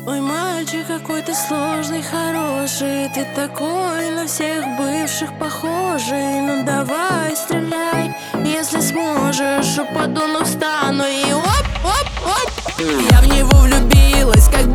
Ой, мальчик, какой ты сложный, хороший. Ты такой на всех бывших похожий. Ну давай, стреляй, если сможешь. Упаду, но встану и оп, оп, оп. Я в него влюбилась, как